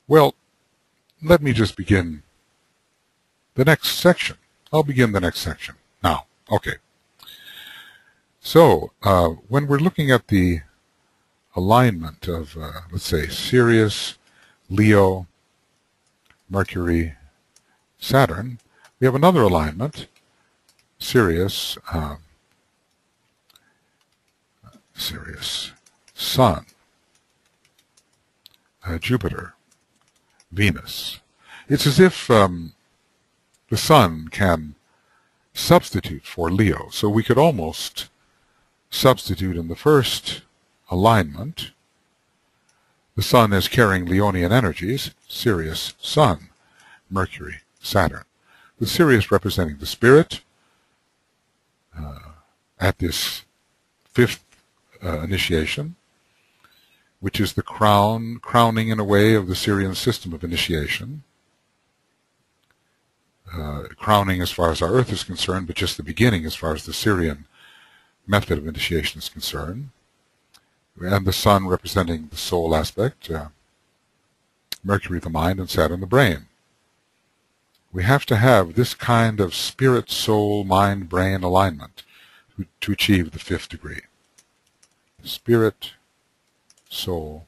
Well, let me just begin the next section. I'll begin the next section now. Okay. So, when we're looking at the alignment of, let's say, Sirius, Leo, Mercury, Saturn, we have another alignment, Sirius, Sun, Jupiter, Venus. It's as if the Sun can substitute for Leo. So we could almost substitute in the first alignment the Sun as carrying Leonian energies, Sirius, Sun, Mercury, Saturn. The Sirius representing the spirit at this fifth initiation, which is the crowning in a way of the Sirian system of initiation. Crowning as far as our Earth is concerned, but just the beginning as far as the Sirian method of initiation is concerned. And the Sun representing the soul aspect, Mercury the mind, and Saturn the brain. We have to have this kind of spirit, soul, mind, brain alignment to achieve the fifth degree. Spirit, soul,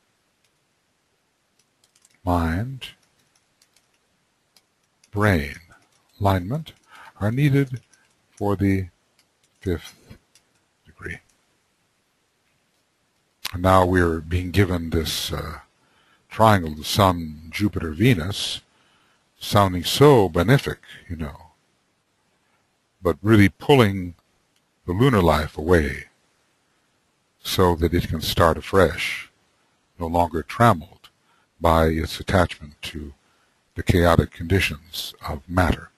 mind, brain alignment are needed for the fifth degree. And now we're being given this triangle, the Sun, Jupiter, Venus, sounding so benefic, you know, but really pulling the lunar life away so that it can start afresh, no longer trammeled by its attachment to the chaotic conditions of matter.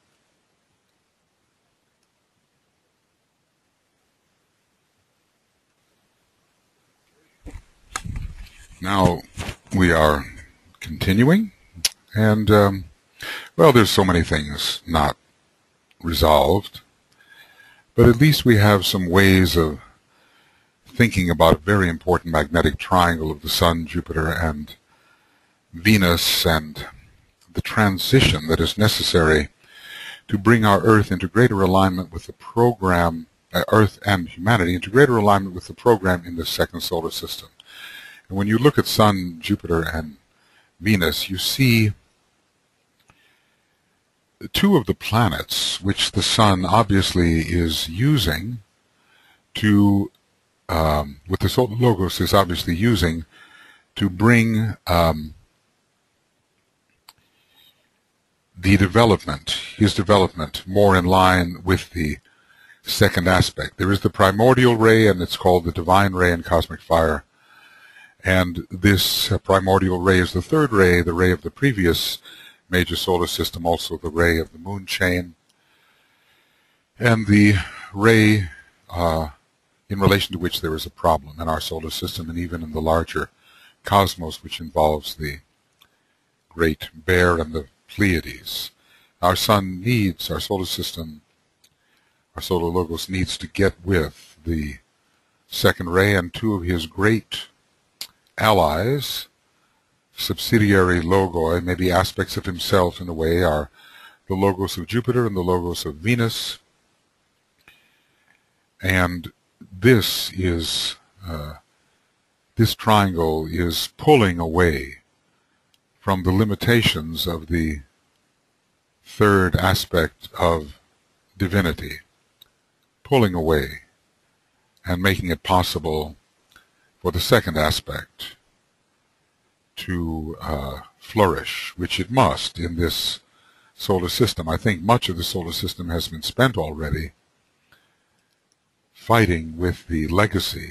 Now we are continuing, and well, there's so many things not resolved, but at least we have some ways of thinking about a very important magnetic triangle of the Sun, Jupiter, and Venus, and the transition that is necessary to bring our Earth into greater alignment with the program, Earth and humanity, into greater alignment with the program in the second solar system. And when you look at Sun, Jupiter, and Venus, you see two of the planets which the Sun obviously is using to, with the solar logos is obviously using to bring his development more in line with the second aspect. There is the primordial ray, and it's called the divine ray in cosmic fire. And this primordial ray is the third ray, the ray of the previous major solar system, also the ray of the moon chain, and the ray in relation to which there is a problem in our solar system and even in the larger cosmos, which involves the Great Bear and the Pleiades. Our Sun needs, our solar system, our solar logos needs to get with the second ray, and two of his great allies, subsidiary logoi, maybe aspects of himself in a way, are the logos of Jupiter and the logos of Venus. And this is, this triangle is pulling away from the limitations of the third aspect of divinity, pulling away and making it possible for the second aspect to flourish, which it must in this solar system. I think much of the solar system has been spent already fighting with the legacy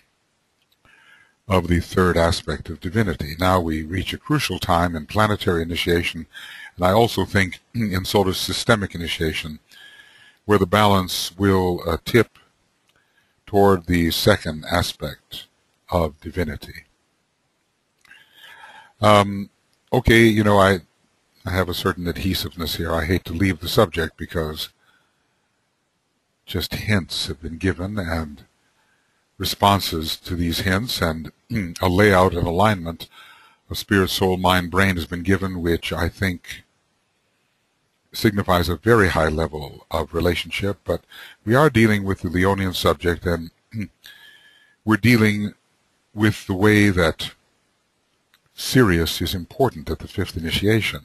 of the third aspect of divinity. Now we reach a crucial time in planetary initiation, and I also think in solar systemic initiation, where the balance will tip toward the second aspect of divinity. Okay, you know, I have a certain adhesiveness here. I hate to leave the subject because just hints have been given and responses to these hints and a layout and alignment of spirit, soul, mind, brain has been given, which I think signifies a very high level of relationship, but we are dealing with the Leonian subject, and we're dealing with the way that Sirius is important at the fifth initiation.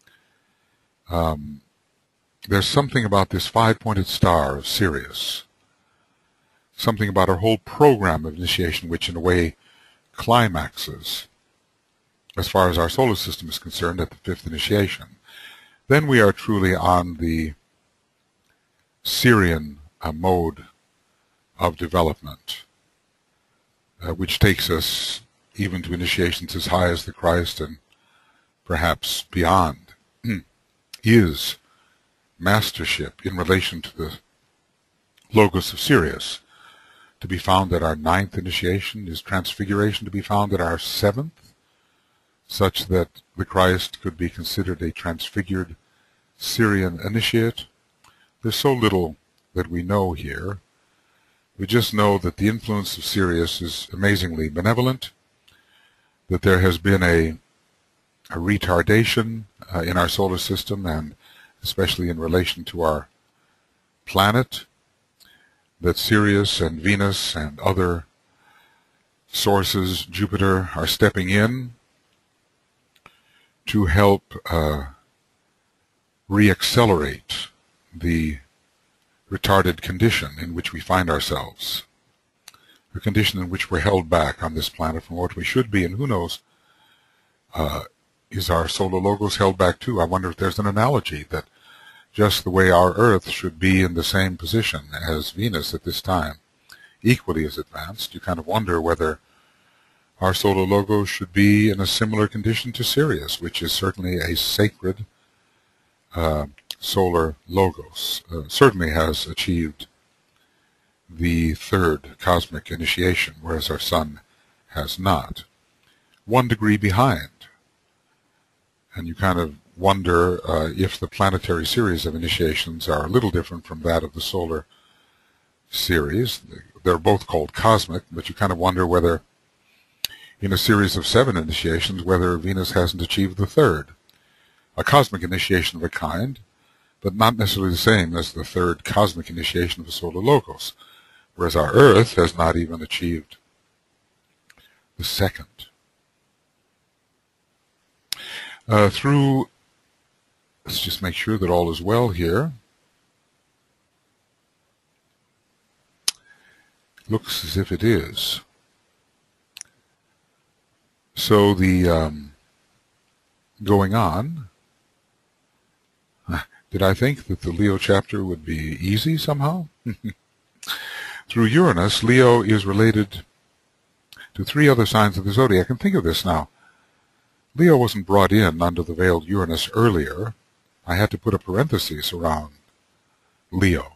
There's something about this five-pointed star of Sirius, something about our whole program of initiation, which in a way climaxes, as far as our solar system is concerned, at the fifth initiation. Then we are truly on the Sirian mode of development, which takes us even to initiations as high as the Christ and perhaps beyond. Is mastership in relation to the Logos of Sirius to be found at our ninth initiation? Is transfiguration to be found at our seventh, such that the Christ could be considered a transfigured Sirian initiate? There's so little that we know here. We just know that the influence of Sirius is amazingly benevolent, that there has been a retardation in our solar system, and especially in relation to our planet, that Sirius and Venus and other sources, Jupiter, are stepping in to help reaccelerate the retarded condition in which we find ourselves, a condition in which we're held back on this planet from what we should be. And who knows, is our solar logos held back too? I wonder if there's an analogy that just the way our Earth should be in the same position as Venus at this time, equally as advanced. You kind of wonder whether our solar logos should be in a similar condition to Sirius, which is certainly a sacred solar logos. Certainly has achieved the third cosmic initiation, whereas our Sun has not. 1 degree behind. And you kind of wonder if the planetary series of initiations are a little different from that of the solar series. They're both called cosmic, but you kind of wonder whether, in a series of 7 initiations, whether Venus hasn't achieved the third. A cosmic initiation of a kind, but not necessarily the same as the third cosmic initiation of the solar logos, whereas our Earth has not even achieved the second. Let's just make sure that all is well here. Looks as if it is. So the going on, did I think that the Leo chapter would be easy somehow? Through Uranus, Leo is related to 3 other signs of the zodiac. I can think of this now. Leo wasn't brought in under the veiled Uranus earlier. I had to put a parenthesis around Leo.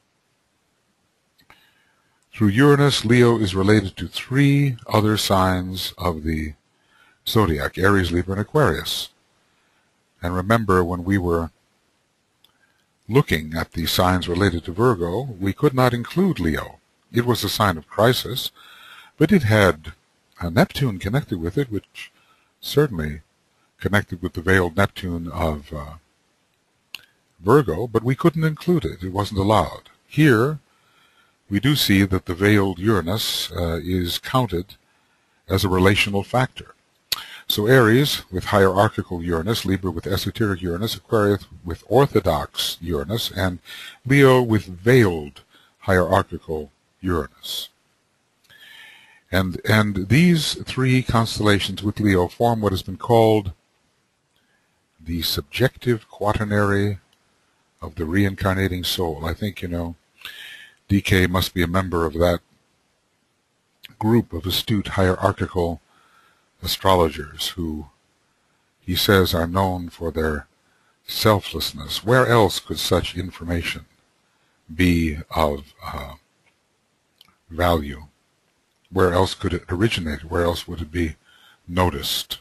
Through Uranus, Leo is related to 3 other signs of the zodiac: Aries, Libra, and Aquarius. And remember, when we were looking at the signs related to Virgo, we could not include Leo. It was a sign of crisis, but it had a Neptune connected with it, which certainly connected with the veiled Neptune of Virgo, but we couldn't include it. It wasn't allowed. Here, we do see that the veiled Uranus is counted as a relational factor. So Aries with hierarchical Uranus, Libra with esoteric Uranus, Aquarius with orthodox Uranus, and Leo with veiled hierarchical Uranus. And these 3 constellations with Leo form what has been called the subjective quaternary of the reincarnating soul. I think, DK must be a member of that group of astute hierarchical astrologers who, he says, are known for their selflessness. Where else could such information be of value? Where else could it originate? Where else would it be noticed?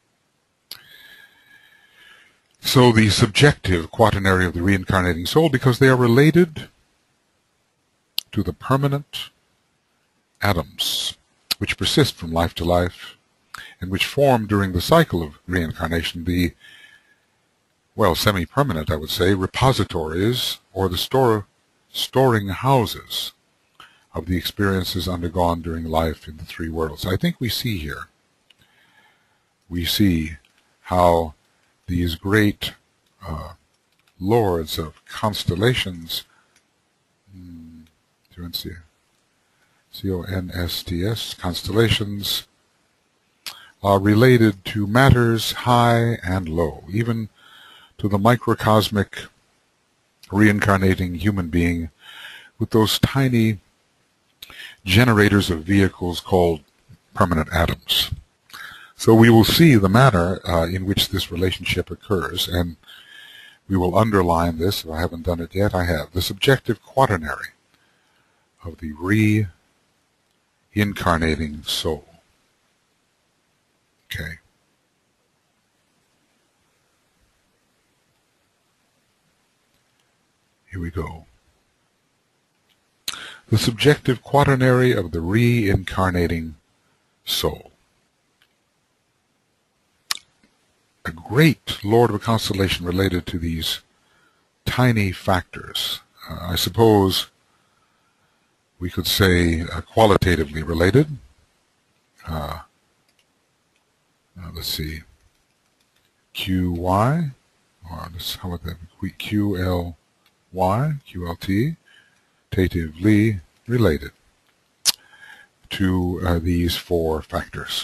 So the subjective quaternary of the reincarnating soul, because they are related to the permanent atoms which persist from life to life and which form during the cycle of reincarnation the, well, semi-permanent, I would say, repositories or the storing houses of the experiences undergone during life in the three worlds. I think we see here, we see how these great lords of constellations, C-O-N-S-T-S, constellations, are related to matters high and low, even to the microcosmic reincarnating human being with those tiny generators of vehicles called permanent atoms. So we will see the manner in which this relationship occurs, and we will underline this. If I haven't done it yet, I have. The subjective quaternary of the reincarnating soul. Okay. Here we go. The subjective quaternary of the reincarnating soul. A great lord of a constellation related to these tiny factors. I suppose we could say qualitatively related. Let's see. QY, or how about that? QLY, QLT, qualitatively related to these four factors.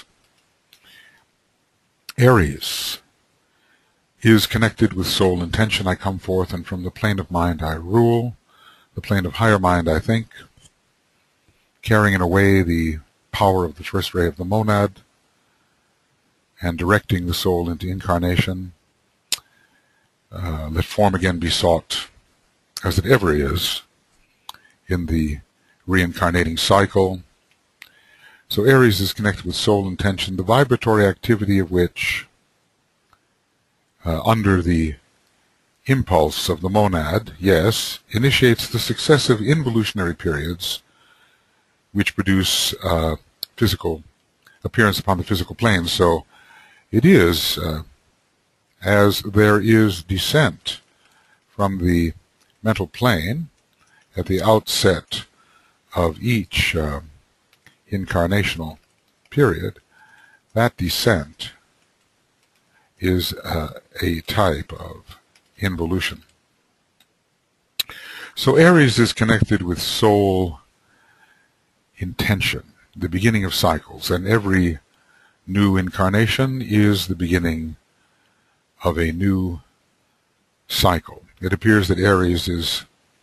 Aries is connected with soul intention. I come forth, and from the plane of mind I rule, the plane of higher mind I think, carrying in a way the power of the first ray of the monad, and directing the soul into incarnation. Let form again be sought, as it ever is, in the reincarnating cycle. So Aries is connected with soul intention, the vibratory activity of which, under the impulse of the monad, yes, initiates the successive involutionary periods which produce physical appearance upon the physical plane. So it is, as there is descent from the mental plane at the outset of each incarnational period, that descent is a type of involution. So Aries is connected with soul intention, the beginning of cycles, and every new incarnation is the beginning of a new cycle. It appears that Aries is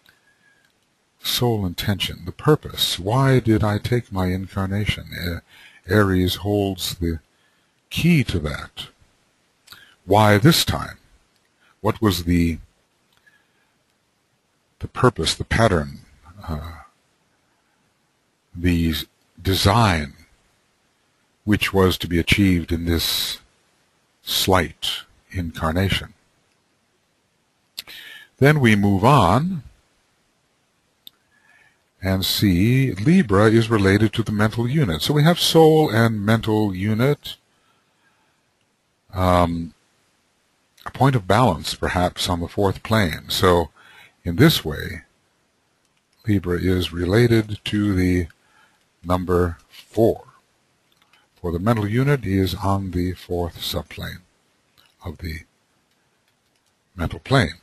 soul intention, the purpose. Why did I take my incarnation? Aries holds the key to that. Why this time? What was the purpose, the pattern, the design which was to be achieved in this slight incarnation? Then we move on and see Libra is related to the mental unit. So we have soul and mental unit, a point of balance perhaps on the fourth plane. So in this way, Libra is related to the number 4. For the mental unit is on the fourth subplane of the mental plane.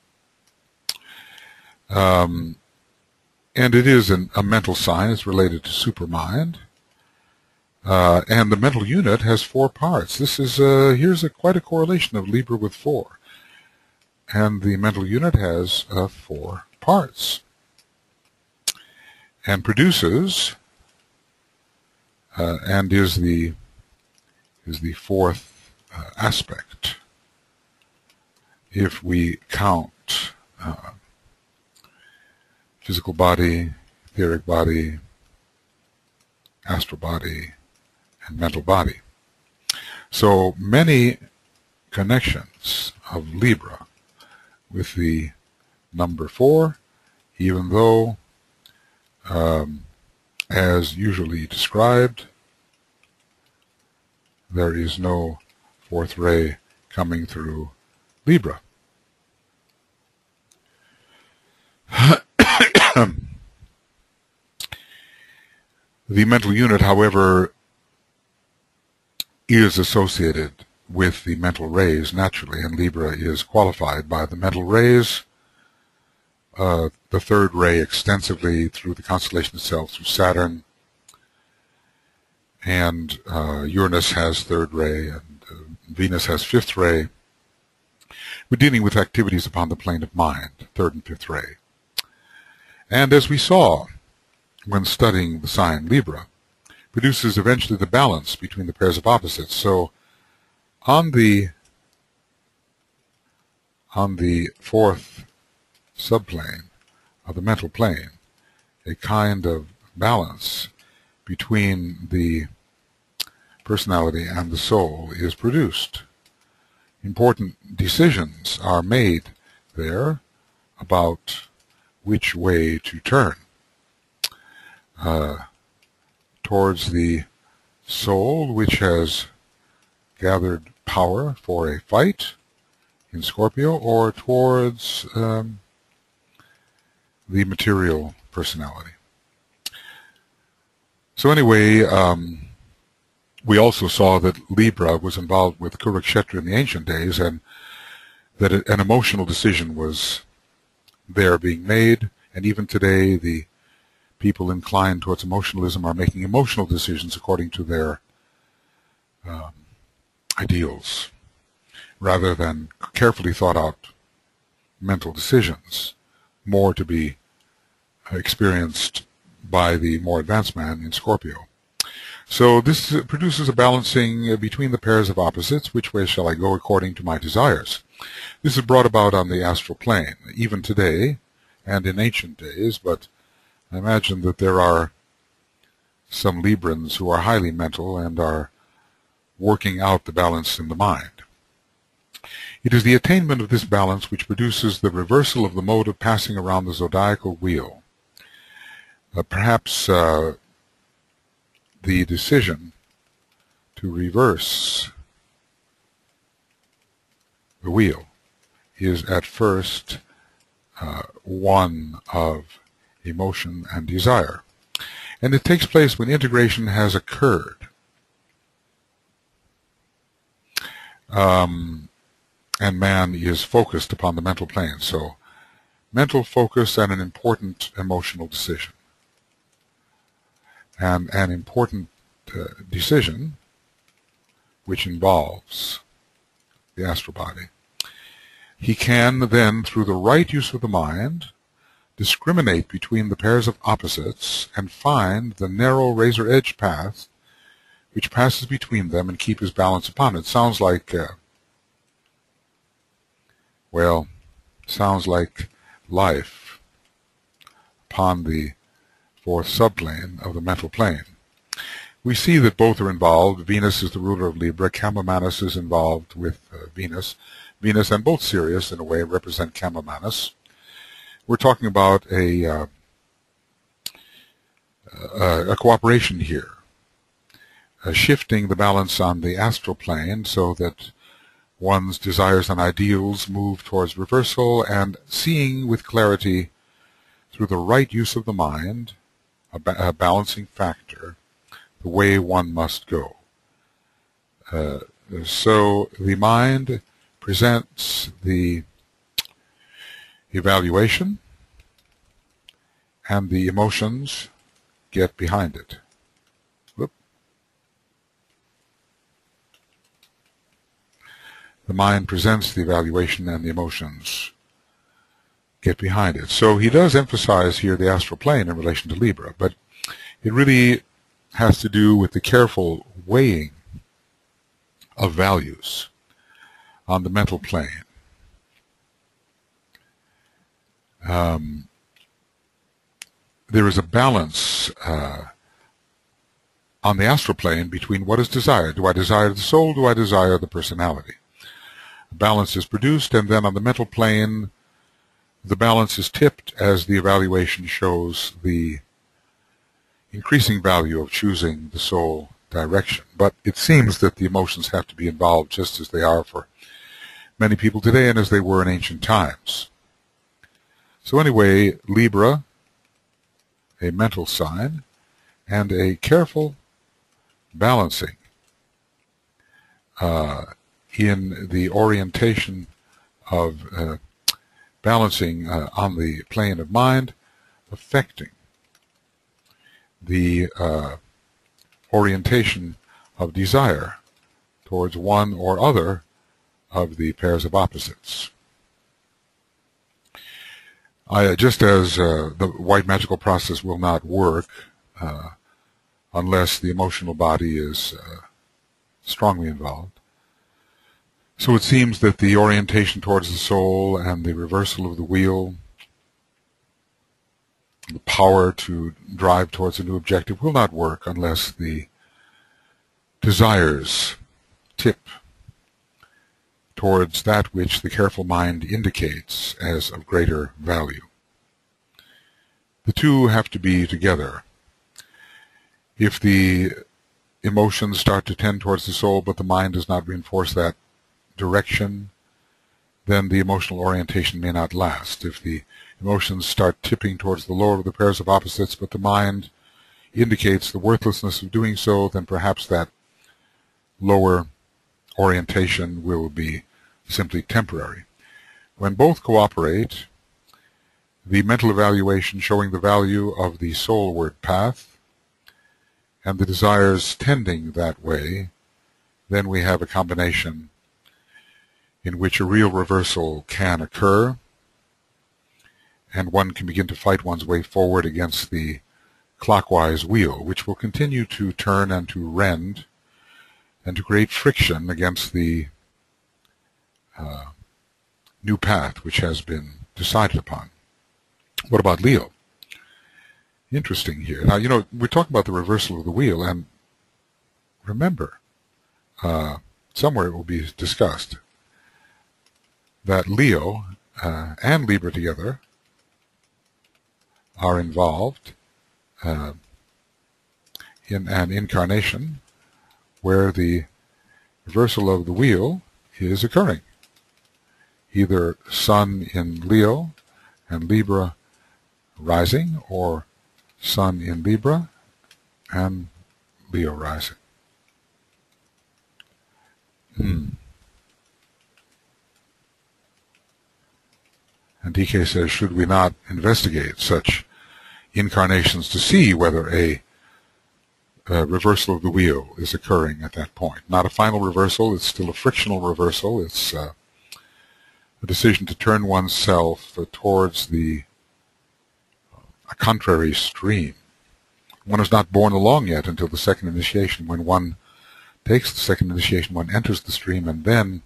And it is a mental sign. It's related to supermind. And the mental unit has 4 parts. This is here's quite a correlation of Libra with 4. And the mental unit has 4 parts. And produces and is the fourth aspect. If we count physical body, etheric body, astral body, and mental body. So many connections of Libra with the number 4, even though, as usually described, there is no fourth ray coming through Libra. The mental unit, however, is associated with the mental rays naturally, and Libra is qualified by the mental rays. The third ray extensively through the constellation itself, through Saturn, and Uranus has third ray, and Venus has fifth ray. We're dealing with activities upon the plane of mind, third and fifth ray. And as we saw when studying the sign Libra, produces eventually the balance between the pairs of opposites. So on the fourth subplane of the mental plane, a kind of balance between the personality and the soul is produced. Important decisions are made there about which way to turn. Towards the soul, which has gathered power for a fight in Scorpio, or towards the material personality. So anyway, we also saw that Libra was involved with Kurukshetra in the ancient days, and that an emotional decision was there being made, and even today the people inclined towards emotionalism are making emotional decisions according to their ideals, rather than carefully thought out mental decisions, more to be experienced by the more advanced man in Scorpio. So this produces a balancing between the pairs of opposites. Which way shall I go according to my desires? This is brought about on the astral plane, even today and in ancient days, but I imagine that there are some Librans who are highly mental and are working out the balance in the mind. It is the attainment of this balance which produces the reversal of the mode of passing around the zodiacal wheel. Perhaps the decision to reverse the wheel is at first one of emotion and desire. And it takes place when integration has occurred. And man is focused upon the mental plane. So mental focus and an important emotional decision. And an important decision which involves the astral body. He can then, through the right use of the mind, discriminate between the pairs of opposites and find the narrow razor-edged path which passes between them and keep his balance upon it. Sounds like, sounds like life upon the fourth subplane of the mental plane. We see that both are involved. Venus is the ruler of Libra. Cambamanes is involved with Venus. Venus and both Sirius, in a way, represent Cambamanes. We're talking about a cooperation here, shifting the balance on the astral plane so that one's desires and ideals move towards reversal, and seeing with clarity through the right use of the mind, a balancing factor, the way one must go. So the mind presents the evaluation, and the emotions get behind it. Whoop. The mind presents the evaluation, and the emotions get behind it. So he does emphasize here the astral plane in relation to Libra, but it really has to do with the careful weighing of values on the mental plane. There is a balance on the astral plane between what is desired. Do I desire the soul? Do I desire the personality? A balance is produced, and then on the mental plane, the balance is tipped as the evaluation shows the increasing value of choosing the soul direction. But it seems that the emotions have to be involved just as they are for many people today and as they were in ancient times. So anyway, Libra, a mental sign, and a careful balancing in the orientation of balancing on the plane of mind, affecting the orientation of desire towards one or other of the pairs of opposites. Just as the white magical process will not work unless the emotional body is strongly involved, so it seems that the orientation towards the soul and the reversal of the wheel, the power to drive towards a new objective, will not work unless the desires tip towards that which the careful mind indicates as of greater value. The two have to be together. If the emotions start to tend towards the soul, but the mind does not reinforce that direction, then the emotional orientation may not last. If the emotions start tipping towards the lower of the pairs of opposites, but the mind indicates the worthlessness of doing so, then perhaps that lower orientation will be simply temporary. When both cooperate, the mental evaluation showing the value of the soulward path and the desires tending that way, then we have a combination in which a real reversal can occur, and one can begin to fight one's way forward against the clockwise wheel, which will continue to turn and to rend and to create friction against the new path which has been decided upon. What about Leo? Interesting here. Now, we're talking about the reversal of the wheel, and remember, somewhere it will be discussed that Leo and Libra together are involved in an incarnation where the reversal of the wheel is occurring. Either Sun in Leo and Libra rising, or Sun in Libra and Leo rising. And DK says, should we not investigate such incarnations to see whether a reversal of the wheel is occurring at that point? Not a final reversal, it's still a frictional reversal. It's a decision to turn oneself towards a contrary stream. One is not borne along yet until the second initiation. When one takes the second initiation, one enters the stream, and then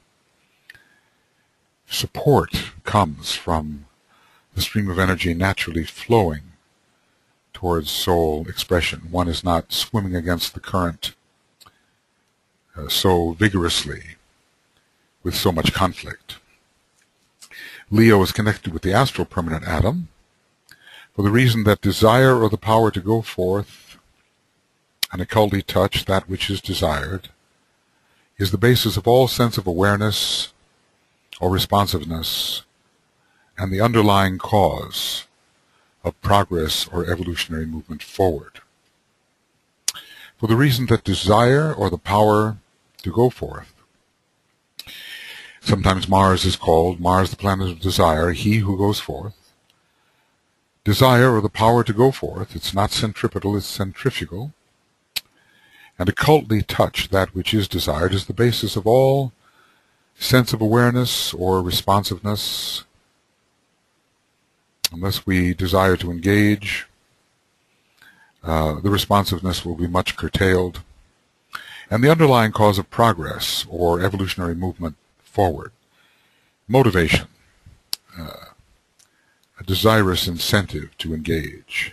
support comes from the stream of energy naturally flowing towards soul expression. One is not swimming against the current so vigorously with so much conflict. Leo is connected with the astral permanent atom for the reason that desire, or the power to go forth and occultly touch that which is desired, is the basis of all sense of awareness or responsiveness and the underlying cause of progress or evolutionary movement forward. For the reason that desire, or the power to go forth, sometimes Mars is called, Mars the planet of desire, he who goes forth. Desire, or the power to go forth, it's not centripetal, it's centrifugal. And occultly touch that which is desired is the basis of all sense of awareness or responsiveness. Unless we desire to engage, the responsiveness will be much curtailed. And the underlying cause of progress or evolutionary movement forward, motivation, a desirous incentive to engage.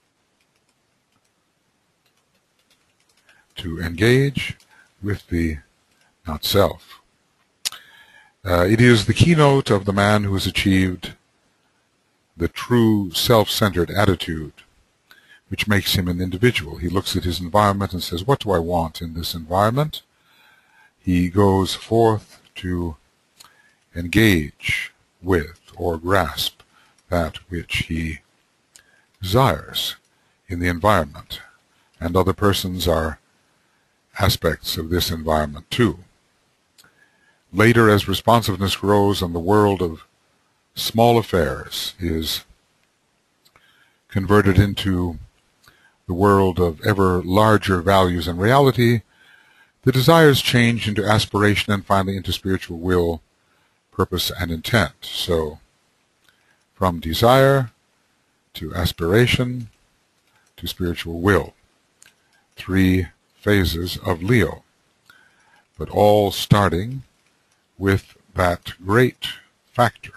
To engage with the not-self. It is the keynote of the man who has achieved the true self-centered attitude which makes him an individual. He looks at his environment and says, what do I want in this environment? He goes forth to engage with or grasp that which he desires in the environment. And other persons are aspects of this environment too. Later, as responsiveness grows and the world of small affairs is converted into the world of ever larger values and reality, the desires change into aspiration and finally into spiritual will, purpose, and intent. So, from desire to aspiration to spiritual will. 3 phases of Leo, but all starting with that great factor,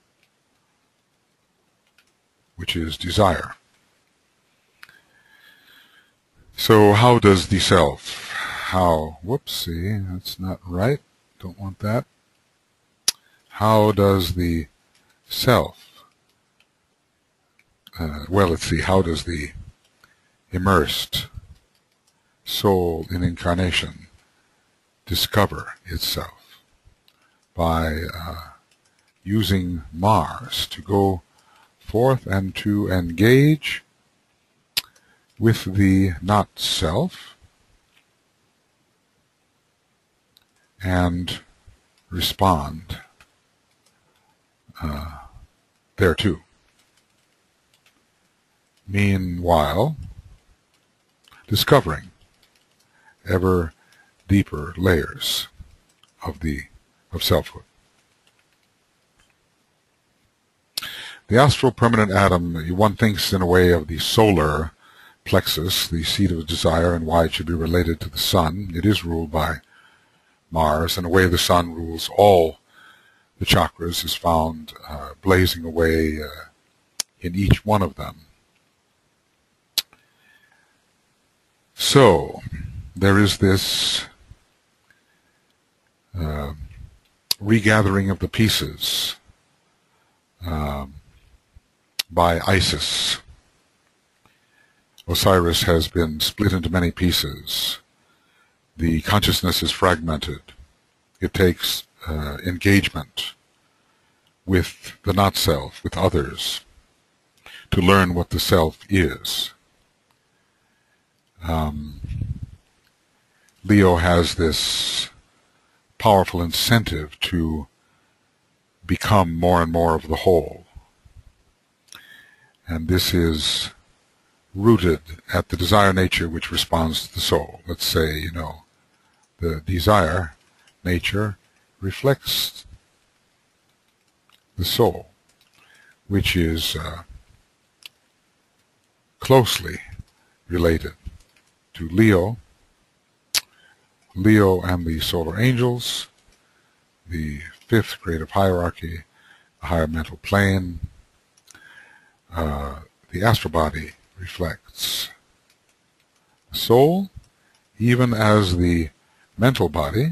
which is desire. So how does the self, whoopsie, that's not right, don't want that. How does the self, let's see, how does the immersed soul in incarnation discover itself? By using Mars to go forth and to engage with the not-self and respond thereto. Meanwhile, discovering ever deeper layers of selfhood. The astral permanent atom, one thinks in a way of the solar plexus, the seat of desire, and why it should be related to the sun. It is ruled by Mars. In a way, the sun rules all the chakras, is found blazing away in each one of them. So, there is this regathering of the pieces by Isis. Osiris has been split into many pieces. The consciousness is fragmented. It takes engagement with the not-self, with others, to learn what the self is. Leo has this powerful incentive to become more and more of the whole. And this is rooted at the desire nature which responds to the soul. Let's say, the desire nature reflects the soul, which is closely related to Leo. Leo and the solar angels, the 5th creative hierarchy, the higher mental plane. The astral body reflects the soul, even as the mental body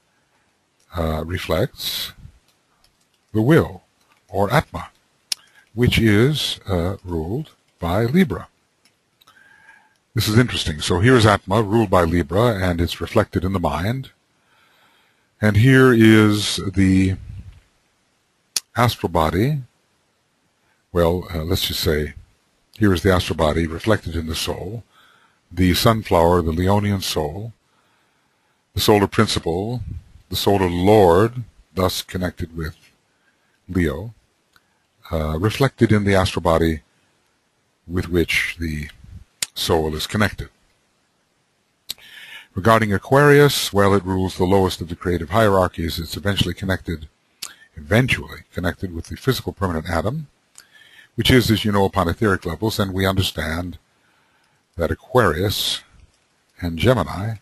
reflects the will, or Atma, which is ruled by Libra. This is interesting. So here is Atma, ruled by Libra, and it's reflected in the mind. And here is the astral body. Well, let's just say, here is the astral body reflected in the soul, the sunflower, the Leonian soul, the solar principle, the solar lord, thus connected with Leo, reflected in the astral body with which the soul is connected. Regarding Aquarius, well, it rules the lowest of the creative hierarchies. It's eventually connected with the physical permanent atom, which is, as you know, upon etheric levels, and we understand that Aquarius and Gemini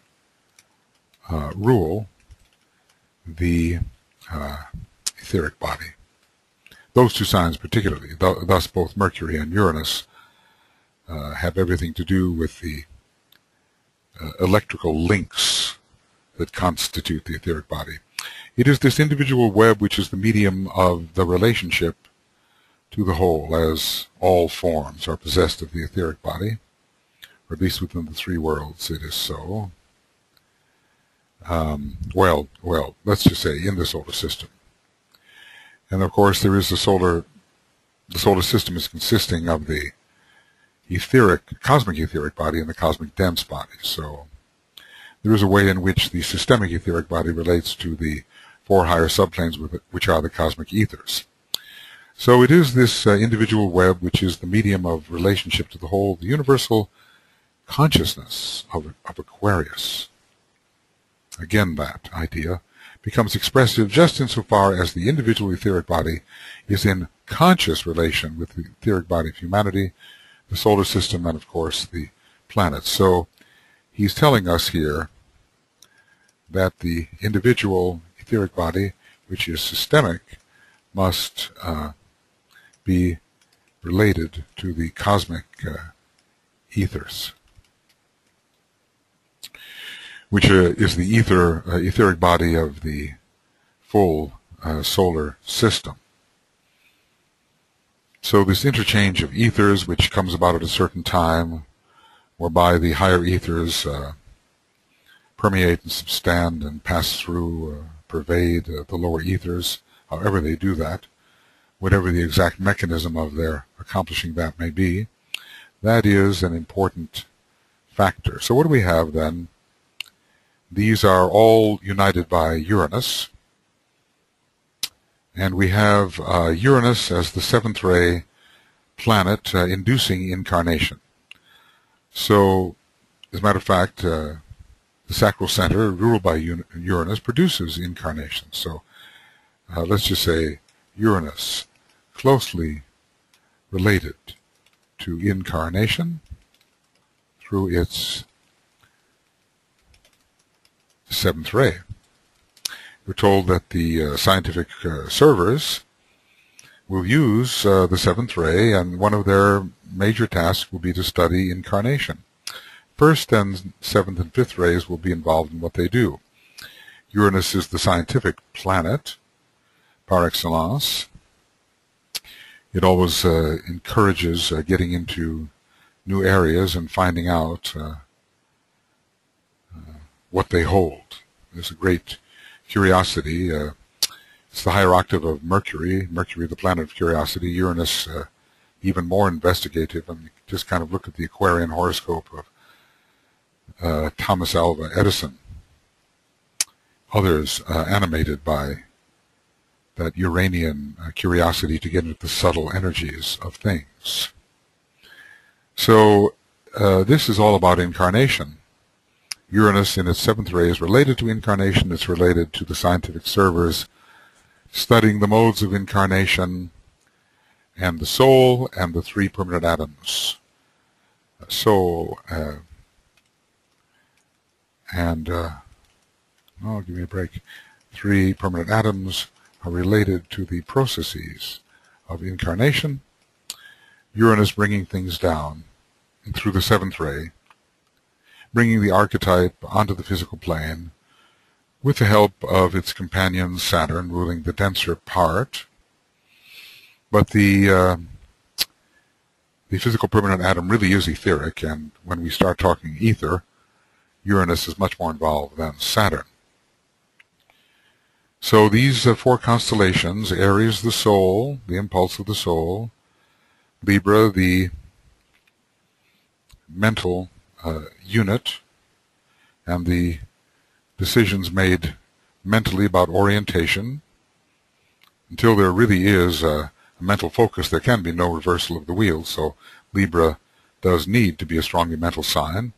rule the etheric body. Those two signs particularly, thus both Mercury and Uranus have everything to do with the electrical links that constitute the etheric body. It is this individual web which is the medium of the relationship to the whole, as all forms are possessed of the etheric body. or at least within the three worlds it is so. Well, let's just say in the solar system. And of course there is the solar system is consisting of the cosmic etheric body and the cosmic dense body. So there is a way in which the systemic etheric body relates to the four higher subplanes, which are the cosmic ethers. So it is this individual web which is the medium of relationship to the whole, the universal consciousness of Aquarius. Again, that idea becomes expressive just insofar as the individual etheric body is in conscious relation with the etheric body of humanity, the solar system, and of course the planets. So he's telling us here that the individual etheric body, which is systemic, must be related to the cosmic ethers, which is the etheric body of the full solar system. So this interchange of ethers, which comes about at a certain time, whereby the higher ethers permeate and substand and pass through, pervade the lower ethers, however they do that, whatever the exact mechanism of their accomplishing that may be, that is an important factor. So what do we have then? These are all united by Uranus, and we have Uranus as the seventh ray planet inducing incarnation. So, as a matter of fact, the sacral center, ruled by Uranus, produces incarnation. So, let's just say Uranus, closely related to incarnation through its seventh ray. We're told that the scientific servers will use the seventh ray, and one of their major tasks will be to study incarnation. First and seventh and fifth rays will be involved in what they do. Uranus is the scientific planet par excellence. It always encourages getting into new areas and finding out what they hold. There's a great curiosity. It's the higher octave of Mercury, the planet of curiosity. Uranus, even more investigative. I mean, just kind of look at the Aquarian horoscope of Thomas Alva Edison. Others animated by that Uranian curiosity to get into the subtle energies of things. So this is all about incarnation. Uranus in its seventh ray is related to incarnation. It's related to the scientific servers studying the modes of incarnation and the soul and the three permanent atoms. Soul give me a break. Three permanent atoms are related to the processes of incarnation. Uranus bringing things down through the seventh ray, bringing the archetype onto the physical plane with the help of its companion Saturn ruling the denser part. But the physical permanent atom really is etheric, and when we start talking ether, Uranus is much more involved than Saturn. So these four constellations, Aries the soul, the impulse of the soul, Libra the mental unit, and the decisions made mentally about orientation. Until there really is a mental focus, there can be no reversal of the wheel, so Libra does need to be a strongly mental sign.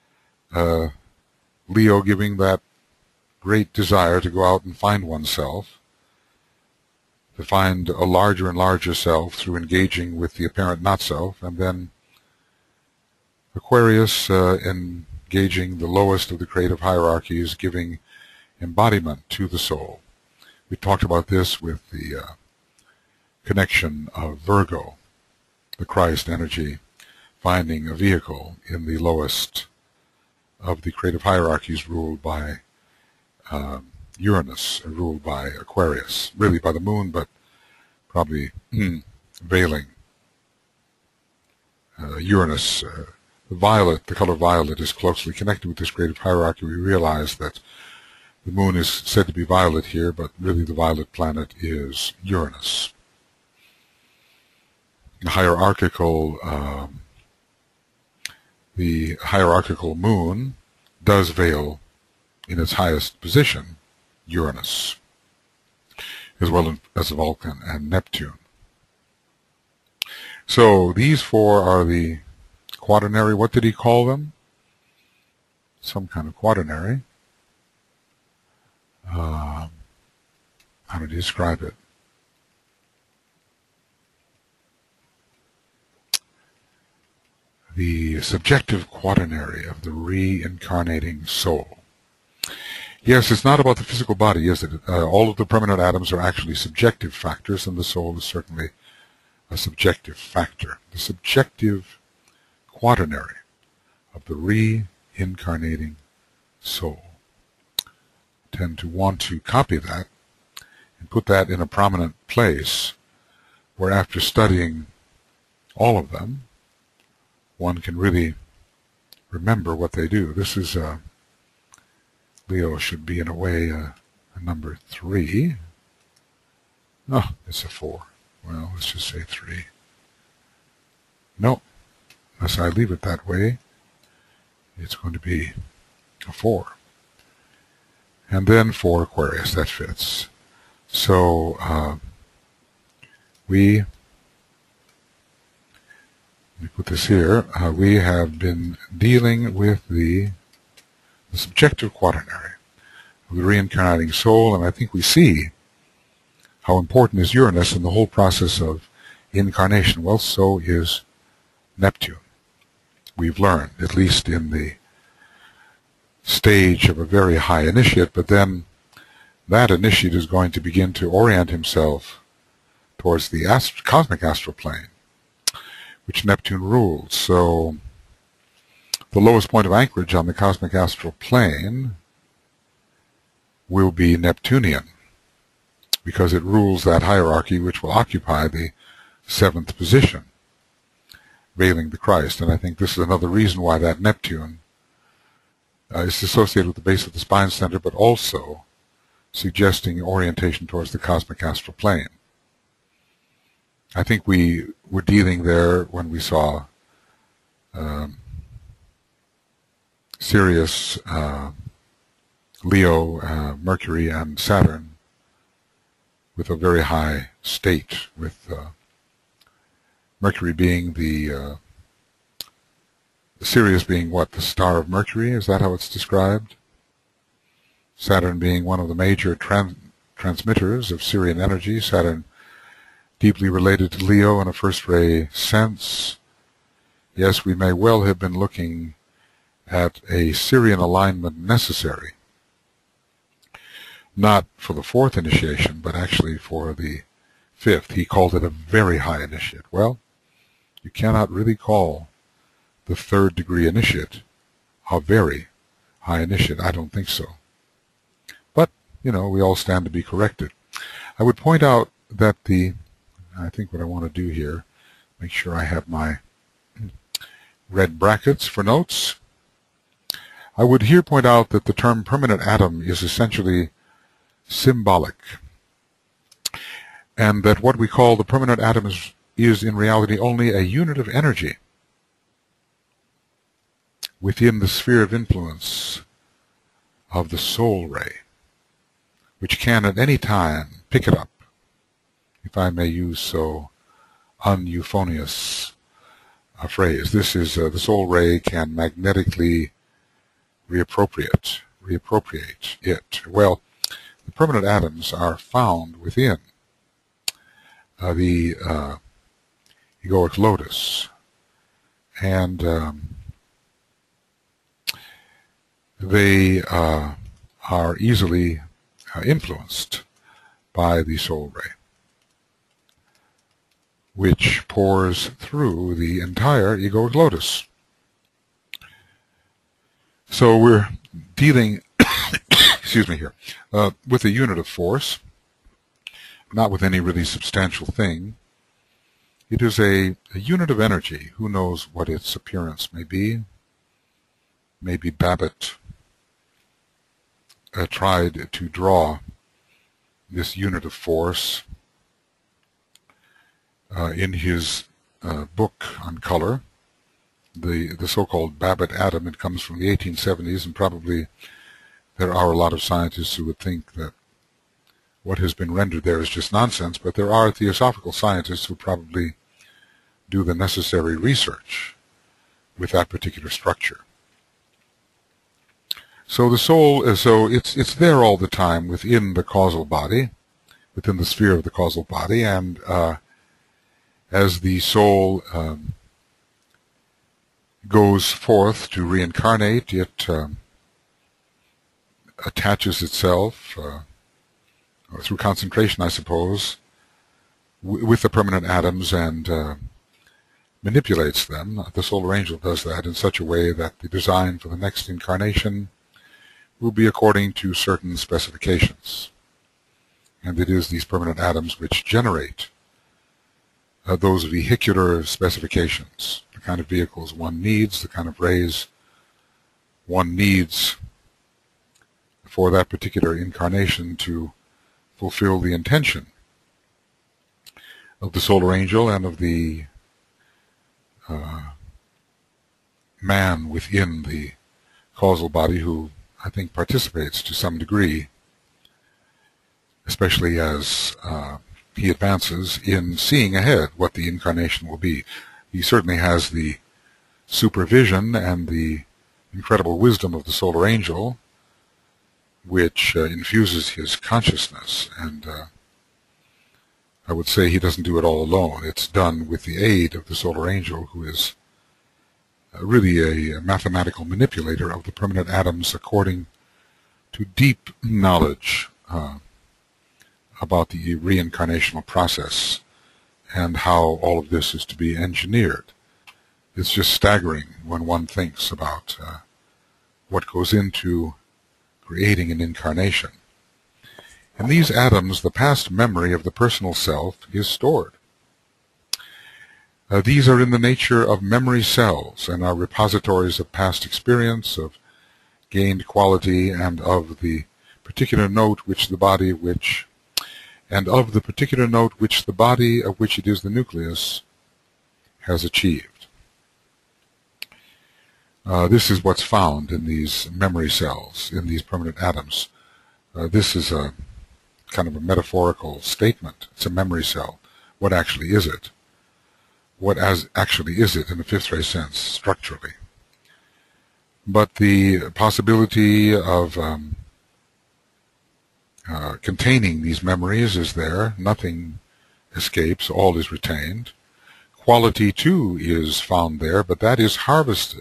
Leo giving that great desire to go out and find oneself, to find a larger and larger self through engaging with the apparent not-self, and then Aquarius engaging the lowest of the creative hierarchies, giving embodiment to the soul. We talked about this with the connection of Virgo, the Christ energy, finding a vehicle in the lowest of the creative hierarchies ruled by Uranus, ruled by Aquarius, really by the moon, but probably veiling Uranus the color violet, is closely connected with this creative hierarchy, we realize that the moon is said to be violet here, but really the violet planet is Uranus. The hierarchical moon does veil in its highest position Uranus, as well as Vulcan and Neptune. So these four are the quaternary. What did he call them? Some kind of quaternary. How did he describe it? The subjective quaternary of the reincarnating soul. Yes, it's not about the physical body, is it? All of the permanent atoms are actually subjective factors, and the soul is certainly a subjective factor. The subjective quaternary of the reincarnating soul. I tend to want to copy that and put that in a prominent place where, after studying all of them, one can really remember what they do. This is Leo should be in a way a number 3. Oh, it's a 4. Well, let's just say 3. No, unless I leave it that way, it's going to be a 4. And then for Aquarius, that fits. So let me put this here. We have been dealing with the subjective quaternary of the reincarnating soul, and I think we see how important is Uranus in the whole process of incarnation. Well, so is Neptune. We've learned, at least in the stage of a very high initiate, but then that initiate is going to begin to orient himself towards the cosmic astral plane, which Neptune rules. So the lowest point of anchorage on the cosmic astral plane will be Neptunian, because it rules that hierarchy which will occupy the 7th position, veiling the Christ. And I think this is another reason why that Neptune is associated with the base of the spine center, but also suggesting orientation towards the cosmic astral plane. I think we were dealing there when we saw Sirius, Leo, Mercury, and Saturn with a very high state, with Mercury being the Sirius being what? The star of Mercury? Is that how it's described? Saturn being one of the major transmitters of Sirian energy. Saturn deeply related to Leo in a first-ray sense. Yes, we may well have been looking at a Sirian alignment necessary, not for the 4th initiation, but actually for the 5th. He called it a very high initiate. Well, you cannot really call the 3rd degree initiate a very high initiate. I don't think so. But, you know, we all stand to be corrected. I would point out that I think what I want to do here, make sure I have my red brackets for notes. I would here point out that the term permanent atom is essentially symbolic, and that what we call the permanent atom is in reality only a unit of energy within the sphere of influence of the soul ray, which can at any time pick it up, if I may use so uneuphonious a phrase. This is the soul ray can magnetically reappropriate it. Well, the permanent atoms are found within the egoic lotus, and they are easily influenced by the soul ray, which pours through the entire egoic lotus. So we're dealing, excuse me here, with a unit of force, not with any really substantial thing. It is a unit of energy. Who knows what its appearance may be? Maybe Babbitt tried to draw this unit of force in his book on color, the so-called Babbitt atom. It comes from the 1870s, and probably there are a lot of scientists who would think that what has been rendered there is just nonsense, but there are theosophical scientists who probably do the necessary research with that particular structure. So the soul, it's there all the time within the causal body, within the sphere of the causal body, and as the soul goes forth to reincarnate, it attaches itself through concentration, I suppose, with the permanent atoms and manipulates them. The solar angel does that in such a way that the design for the next incarnation will be according to certain specifications. And it is these permanent atoms which generate those vehicular specifications, the kind of vehicles one needs, the kind of rays one needs for that particular incarnation to fulfill the intention of the solar angel and of the man within the causal body, who I think participates to some degree, especially as he advances in seeing ahead what the incarnation will be. He certainly has the supervision and the incredible wisdom of the solar angel, which infuses his consciousness, and I would say he doesn't do it all alone. It's done with the aid of the solar angel, who is really a mathematical manipulator of the permanent atoms according to deep knowledge about the reincarnational process and how all of this is to be engineered. It's just staggering when one thinks about what goes into creating an incarnation. In these atoms, the past memory of the personal self is stored. These are in the nature of memory cells and are repositories of past experience, of gained quality, and of the particular note which the body of which of which it is the nucleus has achieved. This is what's found in these memory cells, in these permanent atoms. This is a kind of a metaphorical statement. It's a memory cell. What actually is it? What actually is it in the fifth ray sense, structurally? But the possibility of containing these memories is there. Nothing escapes. All is retained. Quality, too, is found there, but that is harvested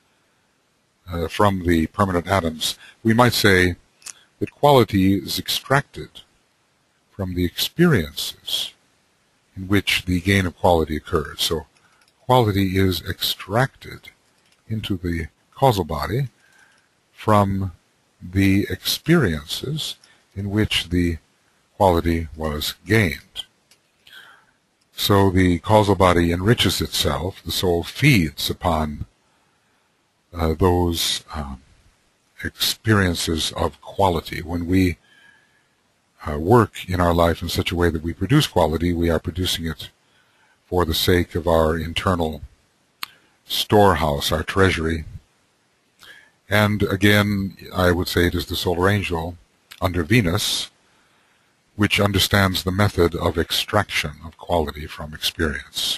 from the permanent atoms. We might say that quality is extracted from the experiences in which the gain of quality occurs. So quality is extracted into the causal body from the experiences in which the quality was gained. So the causal body enriches itself, the soul feeds upon those experiences of quality. When we work in our life in such a way that we produce quality, we are producing it for the sake of our internal storehouse, our treasury. And again, I would say it is the solar angel under Venus which understands the method of extraction of quality from experience.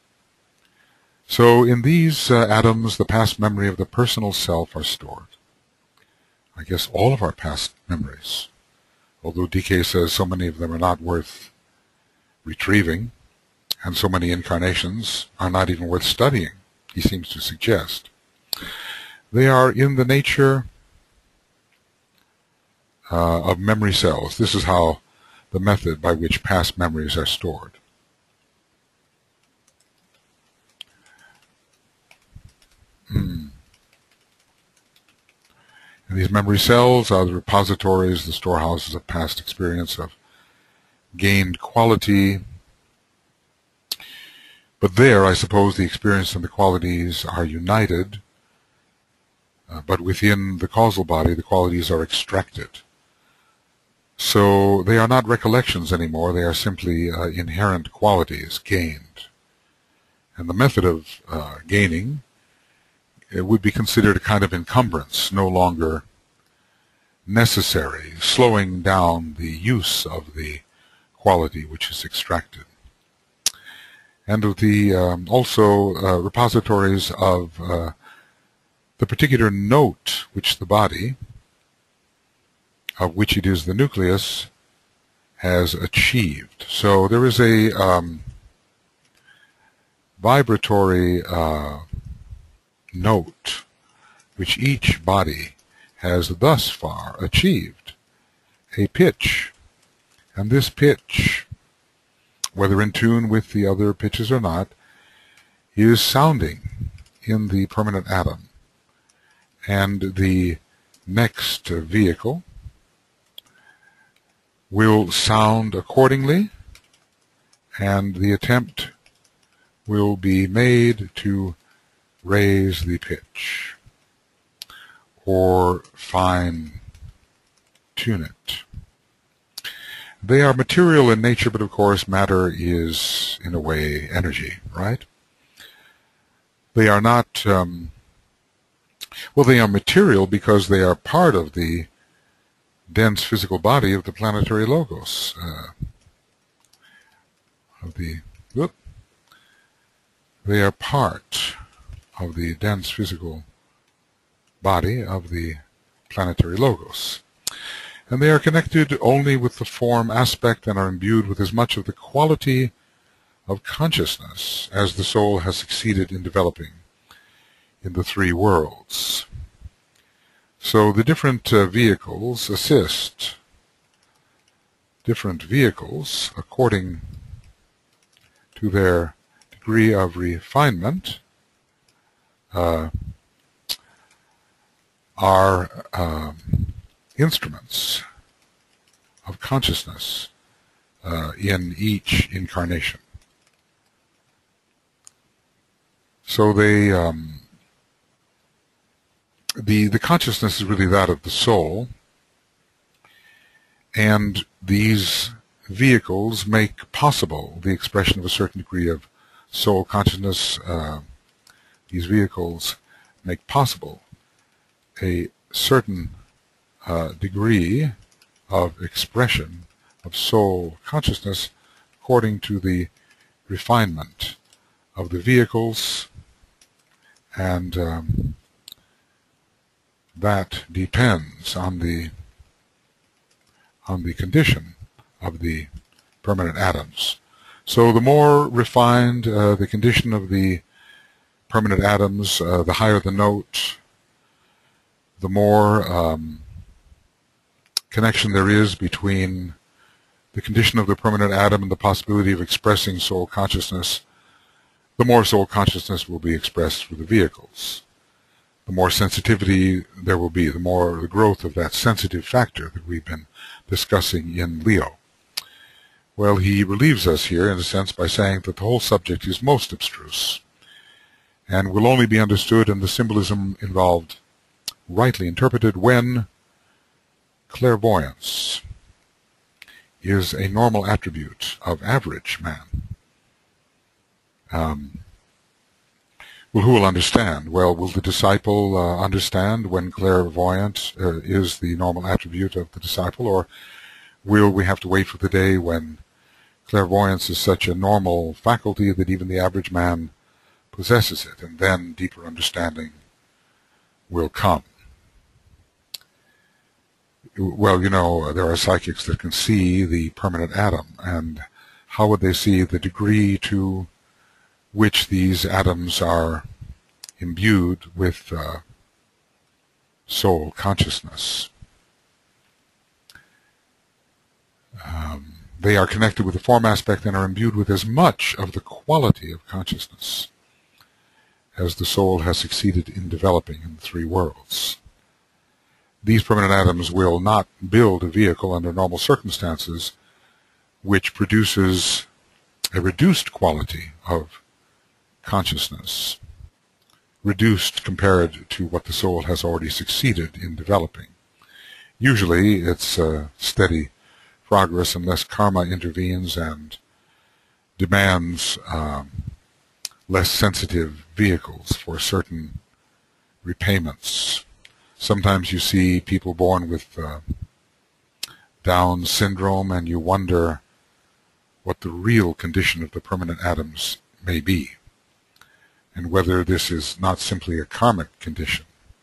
So in these atoms, the past memory of the personal self are stored. I guess all of our past memories, although DK says so many of them are not worth retrieving, and so many incarnations are not even worth studying, he seems to suggest. They are in the nature of memory cells. This is how the method by which past memories are stored. And these memory cells are the repositories, the storehouses of past experience, of gained quality. But there, I suppose, the experience and the qualities are united, but within the causal body, the qualities are extracted. So they are not recollections anymore, they are simply inherent qualities gained. And the method of gaining would be considered a kind of encumbrance, no longer necessary, slowing down the use of the quality which is extracted. And of the also repositories of the particular note which the body, of which it is the nucleus, has achieved. So there is a vibratory note which each body has thus far achieved, a pitch. And this pitch, whether in tune with the other pitches or not, is sounding in the permanent atom. And the next vehicle will sound accordingly, and the attempt will be made to raise the pitch or fine tune it. They are material in nature, but of course matter is, in a way, energy, right? They are not, well, they are material because they are part of the dense physical body of the planetary logos, they are part of the dense physical body of the planetary logos. And they are connected only with the form aspect and are imbued with as much of the quality of consciousness as the soul has succeeded in developing in the three worlds. So the different vehicles assist different vehicles according to their degree of refinement, are instruments of consciousness in each incarnation. So they, the consciousness is really that of the soul, and these vehicles make possible the expression of a certain degree of soul consciousness. These vehicles make possible a certain degree of expression of soul consciousness according to the refinement of the vehicles, and that depends on the condition of the permanent atoms. So the more refined the condition of the permanent atoms, the higher the note, the more connection there is between the condition of the permanent atom and the possibility of expressing soul consciousness, the more soul consciousness will be expressed through the vehicles. The more sensitivity there will be, the more the growth of that sensitive factor that we've been discussing in Leo. Well, he relieves us here, in a sense, by saying that the whole subject is most abstruse and will only be understood and the symbolism involved rightly interpreted when clairvoyance is a normal attribute of average man. Well, who will understand? Well, will the disciple understand when clairvoyance is the normal attribute of the disciple, or will we have to wait for the day when clairvoyance is such a normal faculty that even the average man possesses it, and then deeper understanding will come? Well, you know, there are psychics that can see the permanent atom, and how would they see the degree to which these atoms are imbued with soul consciousness? They are connected with the form aspect and are imbued with as much of the quality of consciousness as the soul has succeeded in developing in the three worlds. These permanent atoms will not build a vehicle under normal circumstances which produces a reduced quality of consciousness, reduced compared to what the soul has already succeeded in developing. Usually it's steady progress unless karma intervenes and demands less sensitive vehicles for certain repayments. Sometimes you see people born with Down syndrome, and you wonder what the real condition of the permanent atoms may be, and whether this is not simply a karmic condition,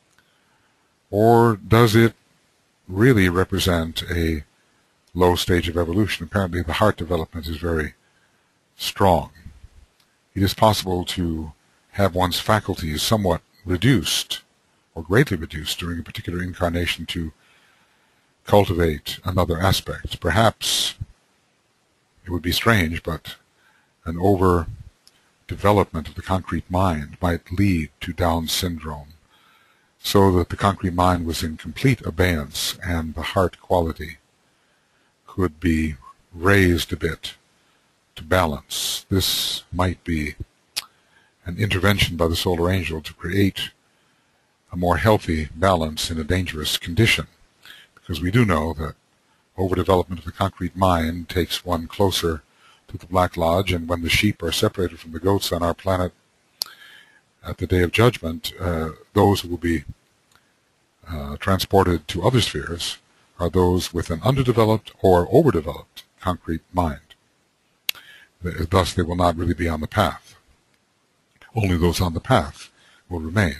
or does it really represent a low stage of evolution. Apparently the heart development is very strong. It is possible to have one's faculties somewhat reduced or greatly reduced during a particular incarnation to cultivate another aspect. Perhaps it would be strange, but an overdevelopment of the concrete mind might lead to Down syndrome, so that the concrete mind was in complete abeyance and the heart quality could be raised a bit to balance. This might be an intervention by the solar angel to create a more healthy balance in a dangerous condition, because we do know that overdevelopment of the concrete mind takes one closer to the Black Lodge, and when the sheep are separated from the goats on our planet at the Day of Judgment, those who will be transported to other spheres are those with an underdeveloped or overdeveloped concrete mind. Thus, they will not really be on the path. Only those on the path will remain.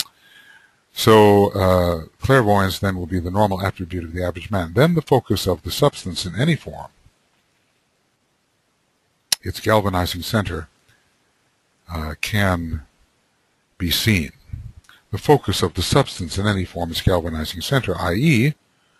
So, clairvoyance then will be the normal attribute of the average man. Then the focus of the substance in any form, its galvanizing center, can be seen. The focus of the substance in any form is galvanizing center, i.e.,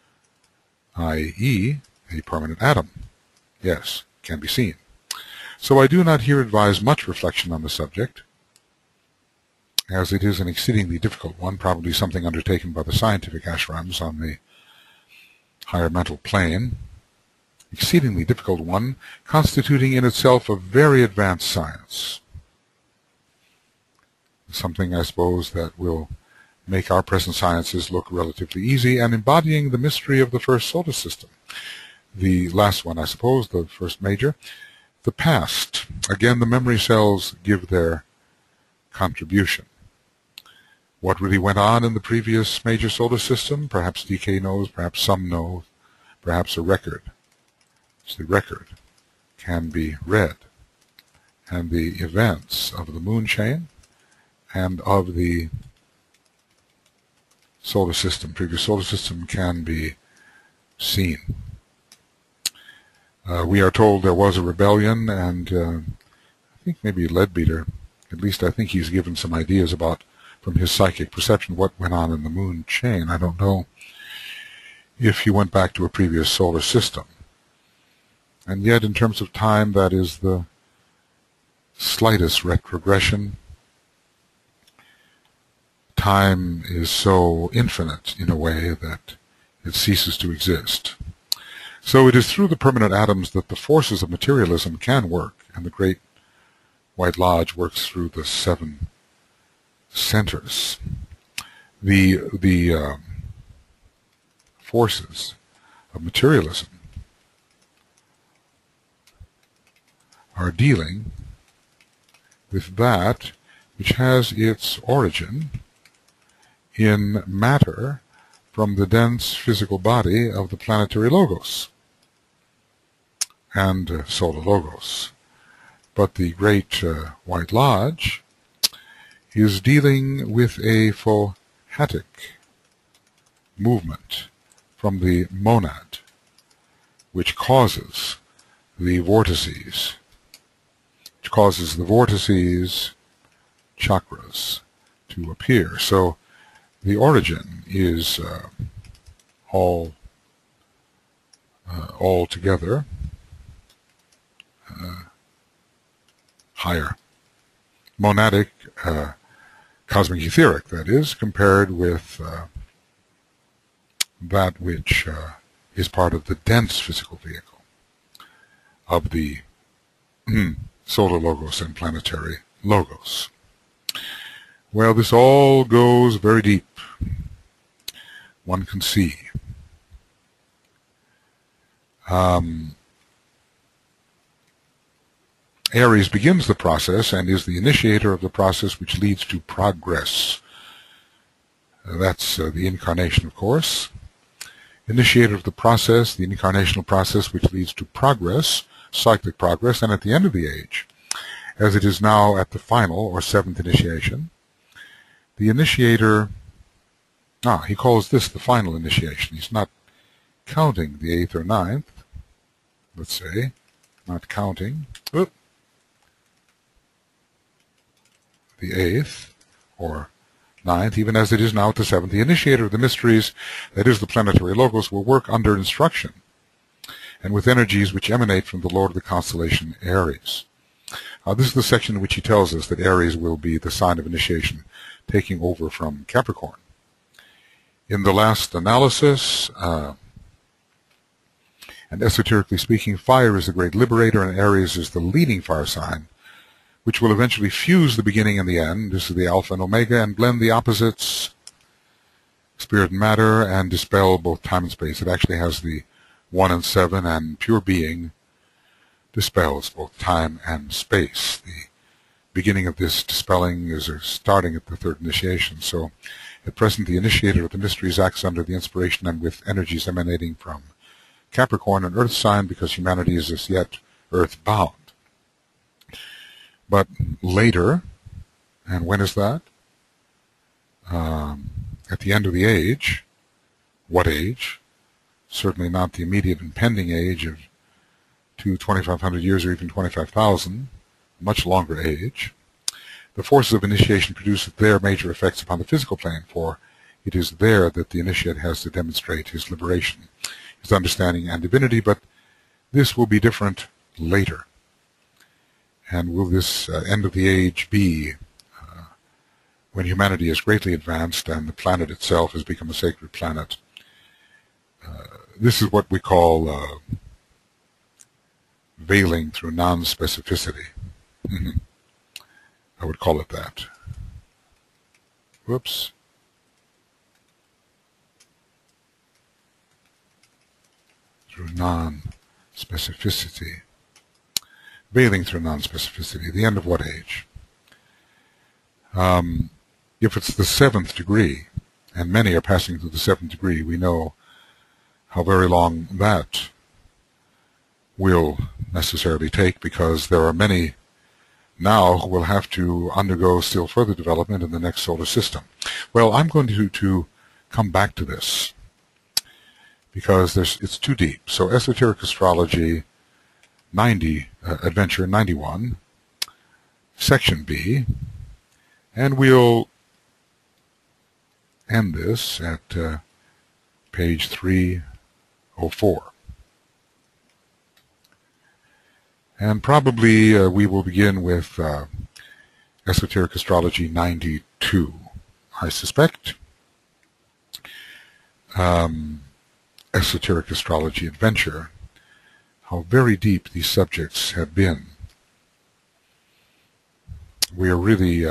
a permanent atom. Yes, can be seen. So I do not here advise much reflection on the subject, as it is an exceedingly difficult one, probably something undertaken by the scientific ashrams on the higher mental plane. Exceedingly difficult one, constituting in itself a very advanced science. Something, I suppose, that will make our present sciences look relatively easy, and embodying the mystery of the first solar system. The last one, I suppose, the first major. The past. Again, the memory cells give their contribution. What really went on in the previous major solar system? Perhaps DK knows, perhaps some know, perhaps a record. So the record can be read. And the events of the moon chain and of the solar system, previous solar system, can be seen. We are told there was a rebellion, and I think maybe Leadbeater, at least I think he's given some ideas about, from his psychic perception, what went on in the moon chain. I don't know if he went back to a previous solar system. And yet, in terms of time, that is the slightest retrogression. Time is so infinite in a way that it ceases to exist. So it is through the permanent atoms that the forces of materialism can work, and the Great White Lodge works through the 7 centers. The forces of materialism are dealing with that which has its origin in matter from the dense physical body of the planetary logos and solar logos. But the Great White Lodge is dealing with a phohatic movement from the monad, which causes the vortices, chakras, to appear. So the origin is all together higher, monadic, cosmic etheric, that is, compared with that which is part of the dense physical vehicle of the solar logos and planetary Logos. Well, this all goes very deep. One can see. Aries begins the process and is the initiator of the process which leads to progress. That's the incarnation, of course. Initiator of the process, the incarnational process which leads to progress, cyclic progress, and at the end of the age, as it is now at the final or seventh initiation, the initiator, he calls this the final initiation. He's not counting the eighth or ninth, let's say, not counting the eighth or ninth, even as it is now at the seventh. The initiator of the mysteries, that is the planetary logos, will work under instruction and with energies which emanate from the Lord of the constellation Aries. This is the section in which he tells us that Aries will be the sign of initiation, taking over from Capricorn. In the last analysis, and esoterically speaking, fire is the great liberator and Aries is the leading fire sign, which will eventually fuse the beginning and the end. This is the Alpha and Omega, and blend the opposites, spirit and matter, and dispel both time and space. It actually has the 1 and 7, and pure being dispels both time and space. The beginning of this dispelling is starting at the third initiation. So at present, the initiator of the mysteries acts under the inspiration and with energies emanating from Capricorn, an earth sign, because humanity is as yet earth-bound. But later, and when is that? At the end of the age. What age? Certainly not the immediate impending age of 2,500 years or even 25,000, much longer age. The forces of initiation produce their major effects upon the physical plane, for it is there that the initiate has to demonstrate his liberation, his understanding and divinity, but this will be different later. And will this end of the age be when humanity is greatly advanced and the planet itself has become a sacred planet? This is what we call veiling through non-specificity. I would call it that. Whoops. Through non-specificity. Veiling through non-specificity. The end of what age? If it's the 7th degree, and many are passing through the 7th degree, we know how very long that will necessarily take, because there are many now who will have to undergo still further development in the next solar system. Well, I'm going to come back to this because it's too deep. So Esoteric Astrology 90, Adventure 91, Section B, and we'll end this at page 304. And probably we will begin with Esoteric Astrology 92, I suspect. Esoteric Astrology Adventure, how very deep these subjects have been. We are really,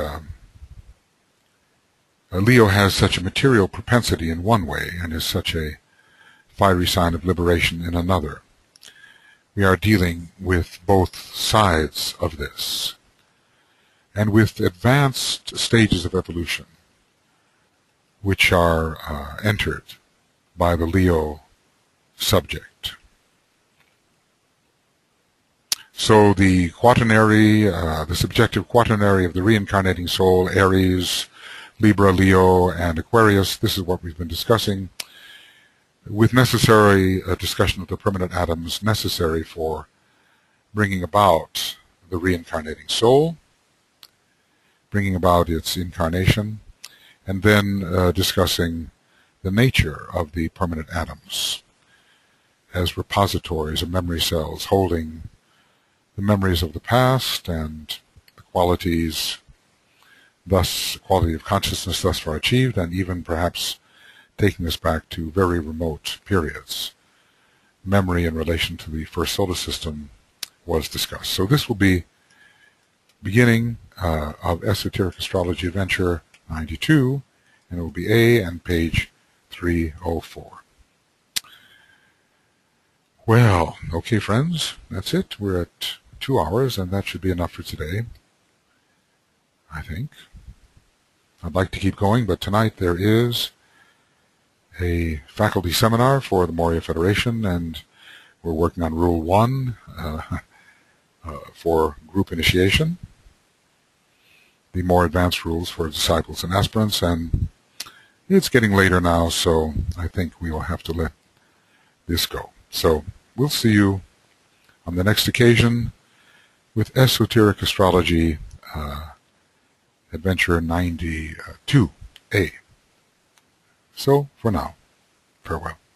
Leo has such a material propensity in one way and is such a fiery sign of liberation in another. We are dealing with both sides of this, and with advanced stages of evolution, which are entered by the Leo subject. So the quaternary, the subjective quaternary of the reincarnating soul, Aries, Libra, Leo, and Aquarius, this is what we've been discussing, with necessary discussion of the permanent atoms necessary for bringing about the reincarnating soul, bringing about its incarnation, and then discussing the nature of the permanent atoms as repositories of memory cells holding the memories of the past and the qualities, thus quality of consciousness thus far achieved, and even perhaps taking us back to very remote periods. Memory in relation to the first solar system was discussed. So this will be beginning of Esoteric Astrology Adventure 92, and it will be A and page 304. Well, okay, friends, that's it. We're at 2 hours, and that should be enough for today, I think. I'd like to keep going, but tonight there is a faculty seminar for the Moria Federation, and we're working on Rule 1 for group initiation, the more advanced rules for disciples and aspirants, and it's getting later now, so I think we will have to let this go. So we'll see you on the next occasion with Esoteric Astrology Adventure 92A. So for now, farewell.